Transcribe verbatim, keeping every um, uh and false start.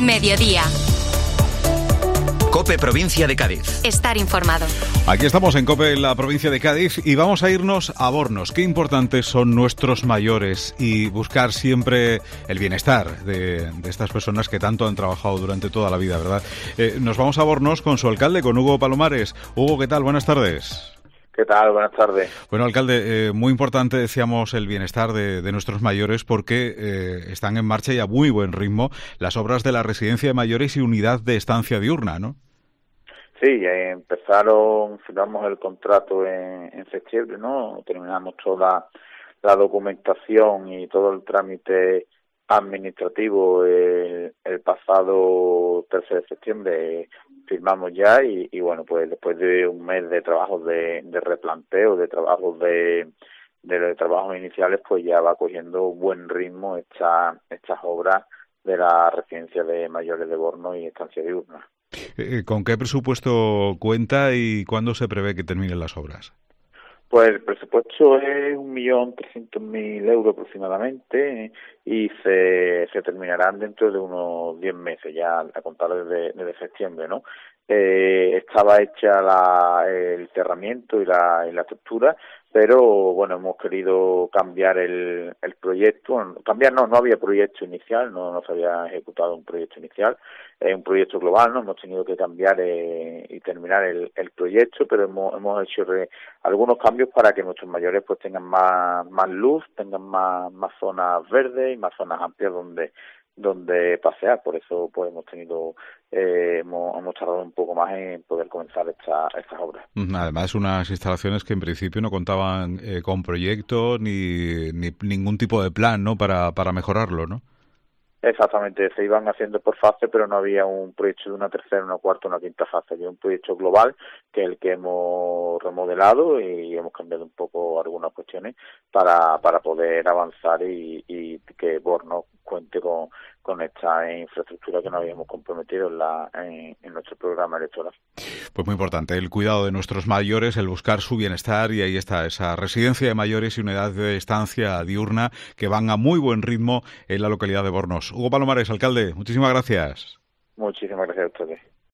Mediodía. COPE Provincia de Cádiz. Estar informado. Aquí estamos en COPE, en la provincia de Cádiz, y vamos a irnos a Bornos. Qué importantes son nuestros mayores y buscar siempre el bienestar de, de estas personas que tanto han trabajado durante toda la vida, ¿verdad? Eh, nos vamos a Bornos con su alcalde, con Hugo Palomares. Hugo, ¿qué tal? Buenas tardes. ¿Qué tal? Buenas tardes. Bueno, alcalde, eh, muy importante, decíamos, el bienestar de, de nuestros mayores porque eh, están en marcha y a muy buen ritmo las obras de la residencia de mayores y unidad de estancia diurna, ¿no? Sí, eh, empezaron, firmamos el contrato en, en septiembre, ¿no? Terminamos toda la documentación y todo el trámite administrativo eh, el pasado tercero de septiembre. Eh, firmamos ya y, y bueno, pues después de un mes de trabajos de, de replanteo, de trabajos de, de, de trabajos iniciales, pues ya va cogiendo buen ritmo esta, estas obras de la residencia de mayores de Bornos y estancia diurna. ¿Con qué presupuesto cuenta y cuándo se prevé que terminen las obras? Pues el presupuesto es un millón trescientos mil euros aproximadamente y se, se terminarán dentro de unos diez meses, ya a contar desde, desde septiembre, ¿no? Eh, estaba hecha la, el cerramiento y la, y la estructura, pero bueno, hemos querido cambiar el, el proyecto, cambiar no, no había proyecto inicial, no, no se había ejecutado un proyecto inicial, es un proyecto global, ¿no? Hemos tenido que cambiar eh, y terminar el, el proyecto, pero hemos, hemos hecho re, algunos cambios para que nuestros mayores pues tengan más, más luz, tengan más, más zonas verdes y más zonas amplias donde donde pasear, por eso pues hemos tenido eh, hemos, hemos tardado un poco más en poder comenzar esta, estas obras. Además, unas instalaciones que en principio no contaban eh, con proyecto ni, ni ningún tipo de plan, ¿no? Para, para mejorarlo, ¿no? Exactamente, se iban haciendo por fase, pero no había un proyecto de una tercera, una cuarta, una quinta fase. Había un proyecto global que es el que hemos remodelado y hemos cambiado un poco algunas cuestiones para para poder avanzar y, y que Bornos cuente con, con esta infraestructura que nos habíamos comprometido en, la, en, en nuestro programa electoral. Pues muy importante, el cuidado de nuestros mayores, el buscar su bienestar, y ahí está esa residencia de mayores y unidad de estancia diurna que van a muy buen ritmo en la localidad de Bornos. Hugo Palomares, alcalde, muchísimas gracias. Muchísimas gracias a ustedes.